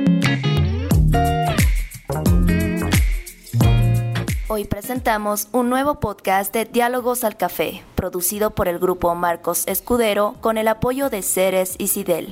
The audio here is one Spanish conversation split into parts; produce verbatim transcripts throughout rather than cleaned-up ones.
Hoy presentamos un nuevo podcast de Diálogos al Café, producido por el grupo Marcos Escudero con el apoyo de Ceres y Sidel.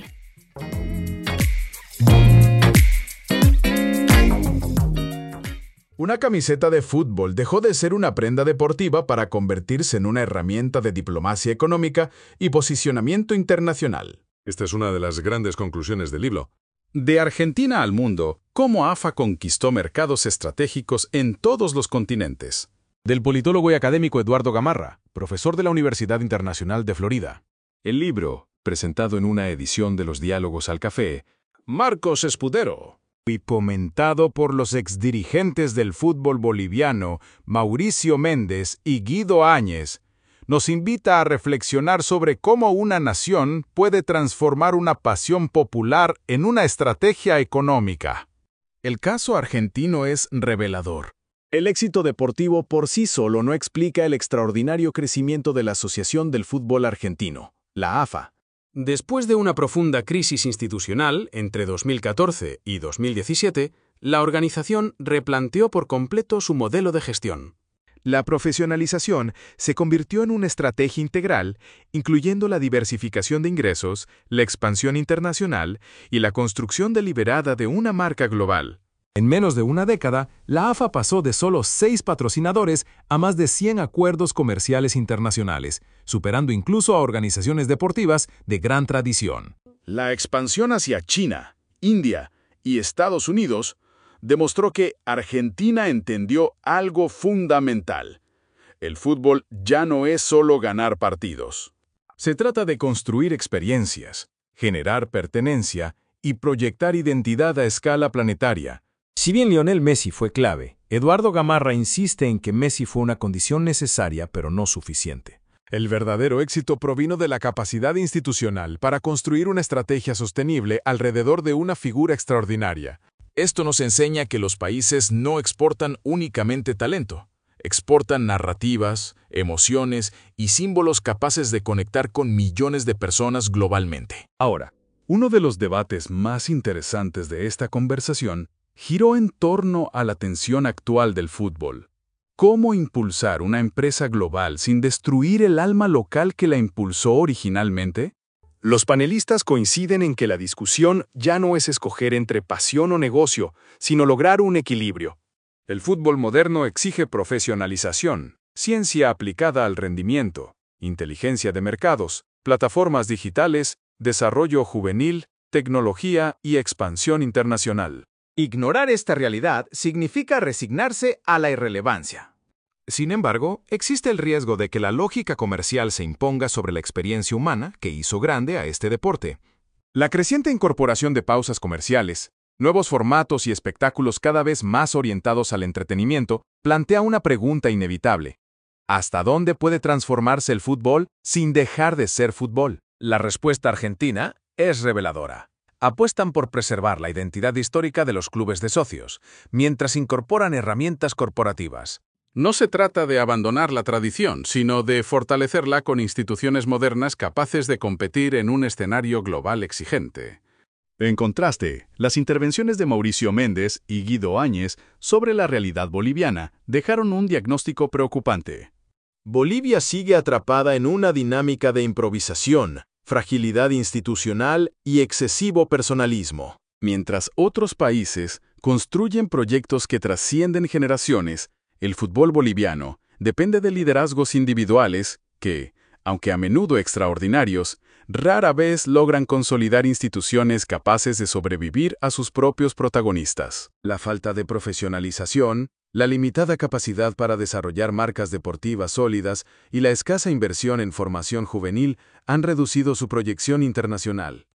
Una camiseta de fútbol dejó de ser una prenda deportiva para convertirse en una herramienta de diplomacia económica y posicionamiento internacional. Esta es una de las grandes conclusiones del libro. De Argentina al mundo, cómo A F A conquistó mercados estratégicos en todos los continentes. Del politólogo y académico Eduardo Gamarra, profesor de la Universidad Internacional de Florida. El libro, presentado en una edición de los Diálogos al Café, Marcos Escudero. Y comentado por los exdirigentes del fútbol boliviano, Mauricio Méndez y Guido Áñez, nos invita a reflexionar sobre cómo una nación puede transformar una pasión popular en una estrategia económica. El caso argentino es revelador. El éxito deportivo por sí solo no explica el extraordinario crecimiento de la Asociación del Fútbol Argentino, la A F A. Después de una profunda crisis institucional entre dos mil catorce y dos mil diecisiete, la organización replanteó por completo su modelo de gestión. La profesionalización se convirtió en una estrategia integral, incluyendo la diversificación de ingresos, la expansión internacional y la construcción deliberada de una marca global. En menos de una década, la A F A pasó de solo seis patrocinadores a más de cien acuerdos comerciales internacionales, superando incluso a organizaciones deportivas de gran tradición. La expansión hacia China, India y Estados Unidos demostró que Argentina entendió algo fundamental. El fútbol ya no es solo ganar partidos. Se trata de construir experiencias, generar pertenencia y proyectar identidad a escala planetaria. Si bien Lionel Messi fue clave, Eduardo Gamarra insiste en que Messi fue una condición necesaria pero no suficiente. El verdadero éxito provino de la capacidad institucional para construir una estrategia sostenible alrededor de una figura extraordinaria. Esto nos enseña que los países no exportan únicamente talento, exportan narrativas, emociones y símbolos capaces de conectar con millones de personas globalmente. Ahora, uno de los debates más interesantes de esta conversación giró en torno a la tensión actual del fútbol. ¿Cómo impulsar una empresa global sin destruir el alma local que la impulsó originalmente? Los panelistas coinciden en que la discusión ya no es escoger entre pasión o negocio, sino lograr un equilibrio. El fútbol moderno exige profesionalización, ciencia aplicada al rendimiento, inteligencia de mercados, plataformas digitales, desarrollo juvenil, tecnología y expansión internacional. Ignorar esta realidad significa resignarse a la irrelevancia. Sin embargo, existe el riesgo de que la lógica comercial se imponga sobre la experiencia humana que hizo grande a este deporte. La creciente incorporación de pausas comerciales, nuevos formatos y espectáculos cada vez más orientados al entretenimiento plantea una pregunta inevitable. ¿Hasta dónde puede transformarse el fútbol sin dejar de ser fútbol? La respuesta argentina es reveladora. Apuestan por preservar la identidad histórica de los clubes de socios, mientras incorporan herramientas corporativas. No se trata de abandonar la tradición, sino de fortalecerla con instituciones modernas capaces de competir en un escenario global exigente. En contraste, las intervenciones de Mauricio Méndez y Guido Áñez sobre la realidad boliviana dejaron un diagnóstico preocupante. Bolivia sigue atrapada en una dinámica de improvisación, fragilidad institucional y excesivo personalismo. Mientras otros países construyen proyectos que trascienden generaciones, el fútbol boliviano depende de liderazgos individuales que, aunque a menudo extraordinarios, rara vez logran consolidar instituciones capaces de sobrevivir a sus propios protagonistas. La falta de profesionalización, la limitada capacidad para desarrollar marcas deportivas sólidas y la escasa inversión en formación juvenil han reducido su proyección internacional.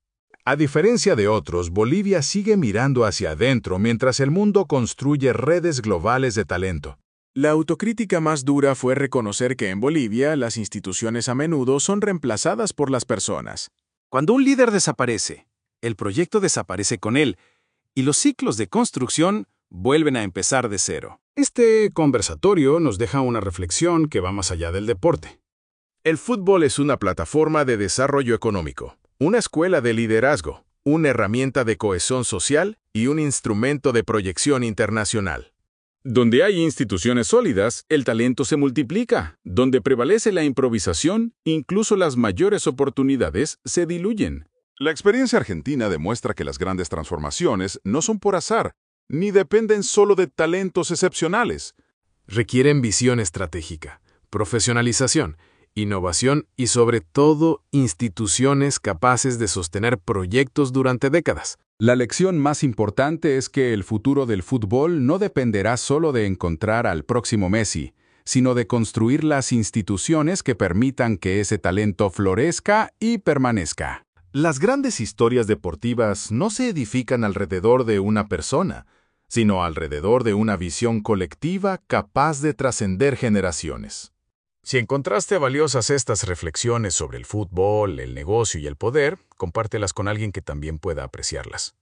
A diferencia de otros, Bolivia sigue mirando hacia adentro mientras el mundo construye redes globales de talento. La autocrítica más dura fue reconocer que en Bolivia las instituciones a menudo son reemplazadas por las personas. Cuando un líder desaparece, el proyecto desaparece con él, y los ciclos de construcción vuelven a empezar de cero. Este conversatorio nos deja una reflexión que va más allá del deporte. El fútbol es una plataforma de desarrollo económico, una escuela de liderazgo, una herramienta de cohesión social y un instrumento de proyección internacional. Donde hay instituciones sólidas, el talento se multiplica. Donde prevalece la improvisación, incluso las mayores oportunidades se diluyen. La experiencia argentina demuestra que las grandes transformaciones no son por azar, ni dependen solo de talentos excepcionales. Requieren visión estratégica, profesionalización, innovación y sobre todo instituciones capaces de sostener proyectos durante décadas. La lección más importante es que el futuro del fútbol no dependerá solo de encontrar al próximo Messi, sino de construir las instituciones que permitan que ese talento florezca y permanezca. Las grandes historias deportivas no se edifican alrededor de una persona, sino alrededor de una visión colectiva capaz de trascender generaciones. Si encontraste valiosas estas reflexiones sobre el fútbol, el negocio y el poder, compártelas con alguien que también pueda apreciarlas.